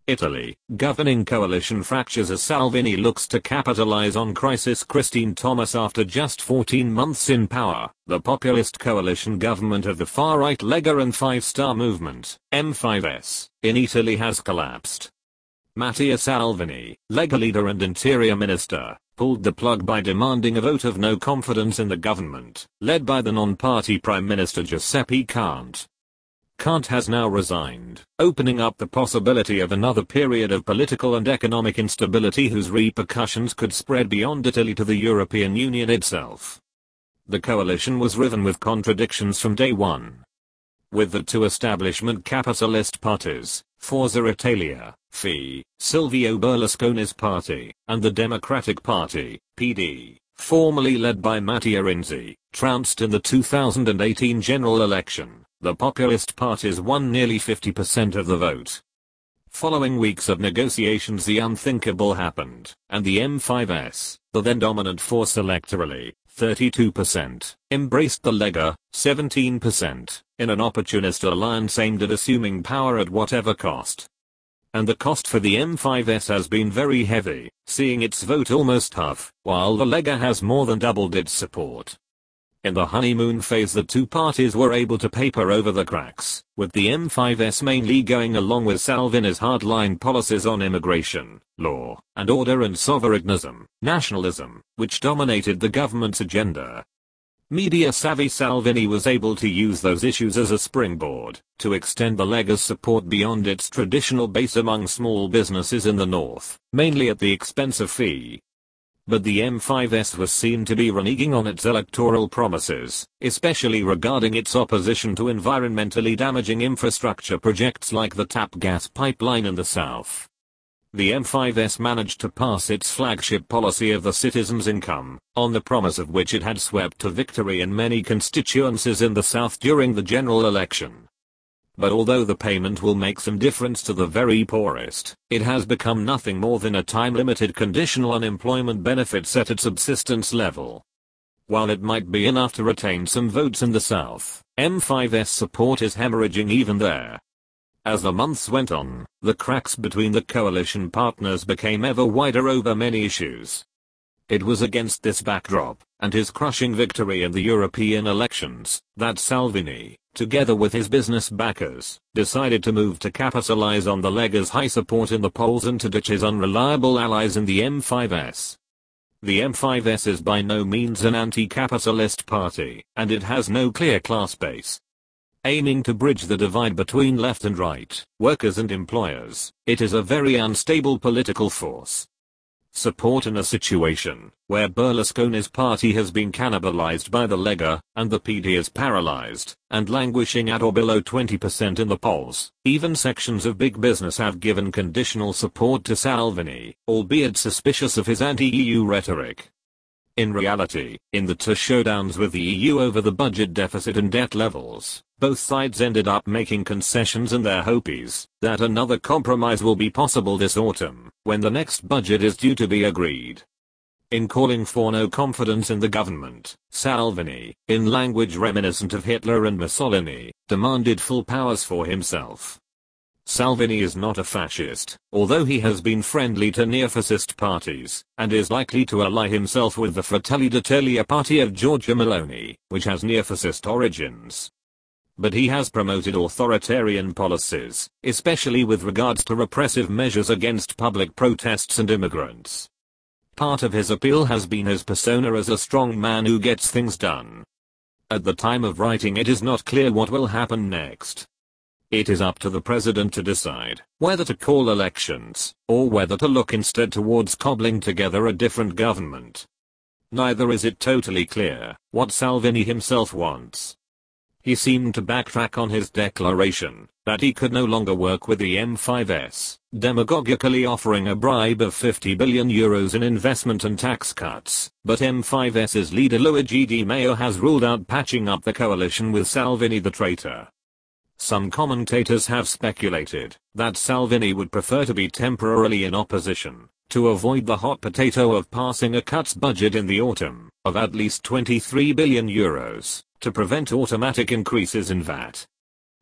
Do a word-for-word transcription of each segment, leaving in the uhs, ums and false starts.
Italy, governing coalition fractures as Salvini looks to capitalize on crisis. Christine Thomas. After just fourteen months in power, the populist coalition government of the far-right Lega and Five Star Movement, M five S, in Italy has collapsed. Matteo Salvini, Lega leader and interior minister, pulled the plug by demanding a vote of no confidence in the government, led by the non-party Prime Minister Giuseppe Conte. Conte has now resigned, opening up the possibility of another period of political and economic instability whose repercussions could spread beyond Italy to the European Union itself. The coalition was riven with contradictions from day one. With the two establishment capitalist parties, Forza Italia, F I, Silvio Berlusconi's party, and the Democratic Party, P D, formerly led by Matteo Renzi, trounced in the two thousand eighteen general election, the populist parties won nearly fifty percent of the vote. Following weeks of negotiations, the unthinkable happened, and the M five S, the then dominant force electorally, thirty-two percent, embraced the Lega, seventeen percent, in an opportunist alliance aimed at assuming power at whatever cost. And the cost for the M five S has been very heavy, seeing its vote almost half, while the Lega has more than doubled its support. In the honeymoon phase, the two parties were able to paper over the cracks, with the M five S mainly going along with Salvini's hardline policies on immigration, law and order, and sovereignism, nationalism, which dominated the government's agenda. Media-savvy Salvini was able to use those issues as a springboard to extend the Lega's support beyond its traditional base among small businesses in the north, mainly at the expense of F I. But the M five S was seen to be reneging on its electoral promises, especially regarding its opposition to environmentally damaging infrastructure projects like the TAP gas pipeline in the south. The M five S managed to pass its flagship policy of the citizen's income, on the promise of which it had swept to victory in many constituencies in the south during the general election. But although the payment will make some difference to the very poorest, it has become nothing more than a time-limited conditional unemployment benefit set at subsistence level. While it might be enough to retain some votes in the south, M five S support is hemorrhaging even there. As the months went on, the cracks between the coalition partners became ever wider over many issues. It was against this backdrop, and his crushing victory in the European elections, that Salvini, together with his business backers, decided to move to capitalize on the Lega's high support in the polls and to ditch his unreliable allies in the M five S. The M five S is by no means an anti-capitalist party, and it has no clear class base. Aiming to bridge the divide between left and right, workers and employers, it is a very unstable political force. Support in a situation where Berlusconi's party has been cannibalized by the Lega, and the P D is paralyzed, and languishing at or below twenty percent in the polls. Even sections of big business have given conditional support to Salvini, albeit suspicious of his anti-E U rhetoric. In reality, in the two showdowns with the E U over the budget deficit and debt levels, both sides ended up making concessions, and their hope is that another compromise will be possible this autumn, when the next budget is due to be agreed. In calling for no confidence in the government, Salvini, in language reminiscent of Hitler and Mussolini, demanded full powers for himself. Salvini is not a fascist, although he has been friendly to neo-fascist parties, and is likely to ally himself with the Fratelli d'Italia party of Giorgia Meloni, which has neo-fascist origins. But he has promoted authoritarian policies, especially with regards to repressive measures against public protests and immigrants. Part of his appeal has been his persona as a strong man who gets things done. At the time of writing, it is not clear what will happen next. It is up to the president to decide whether to call elections, or whether to look instead towards cobbling together a different government. Neither is it totally clear what Salvini himself wants. He seemed to backtrack on his declaration that he could no longer work with the M five S, demagogically offering a bribe of fifty billion euros in investment and tax cuts, but M five S's leader Luigi Di Maio has ruled out patching up the coalition with Salvini the traitor. Some commentators have speculated that Salvini would prefer to be temporarily in opposition, to avoid the hot potato of passing a cuts budget in the autumn, of at least twenty-three billion euros, to prevent automatic increases in V A T.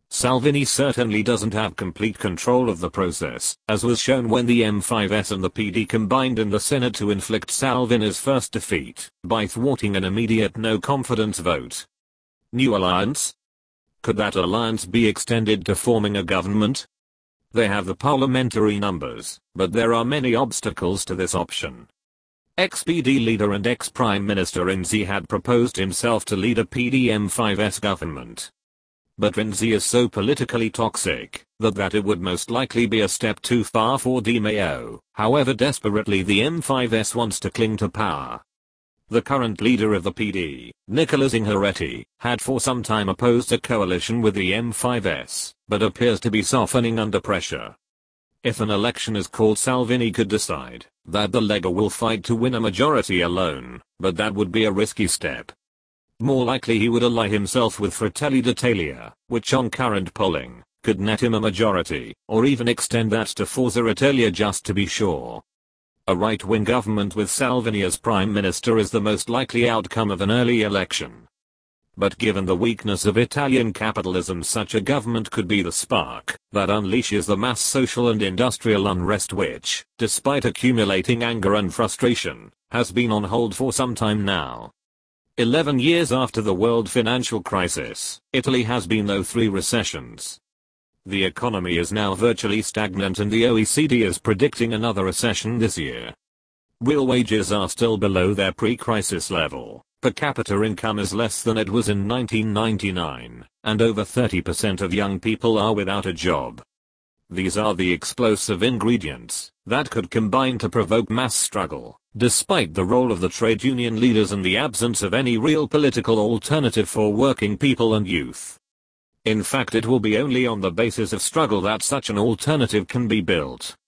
Salvini certainly doesn't have complete control of the process, as was shown when the M five S and the P D combined in the Senate to inflict Salvini's first defeat by thwarting an immediate no-confidence vote. New alliance? Could that alliance be extended to forming a government? They have the parliamentary numbers, but there are many obstacles to this option. Ex-P D leader and ex-Prime Minister Renzi had proposed himself to lead a P D M five S government. But Renzi is so politically toxic that that it would most likely be a step too far for Di Maio, however desperately the M five S wants to cling to power. The current leader of the P D, Nicola Zingaretti, had for some time opposed a coalition with the M five S, but appears to be softening under pressure. If an election is called, Salvini could decide that the Lega will fight to win a majority alone, but that would be a risky step. More likely he would ally himself with Fratelli d'Italia, which on current polling, could net him a majority, or even extend that to Forza Italia just to be sure. A right-wing government with Salvini as Prime Minister is the most likely outcome of an early election. But given the weakness of Italian capitalism, such a government could be the spark that unleashes the mass social and industrial unrest which, despite accumulating anger and frustration, has been on hold for some time now. Eleven years after the world financial crisis, Italy has been through three recessions. The economy is now virtually stagnant and the O E C D is predicting another recession this year. Real wages are still below their pre-crisis level, per capita income is less than it was in nineteen ninety-nine, and over thirty percent of young people are without a job. These are the explosive ingredients that could combine to provoke mass struggle, despite the role of the trade union leaders and the absence of any real political alternative for working people and youth. In fact, it will be only on the basis of struggle that such an alternative can be built.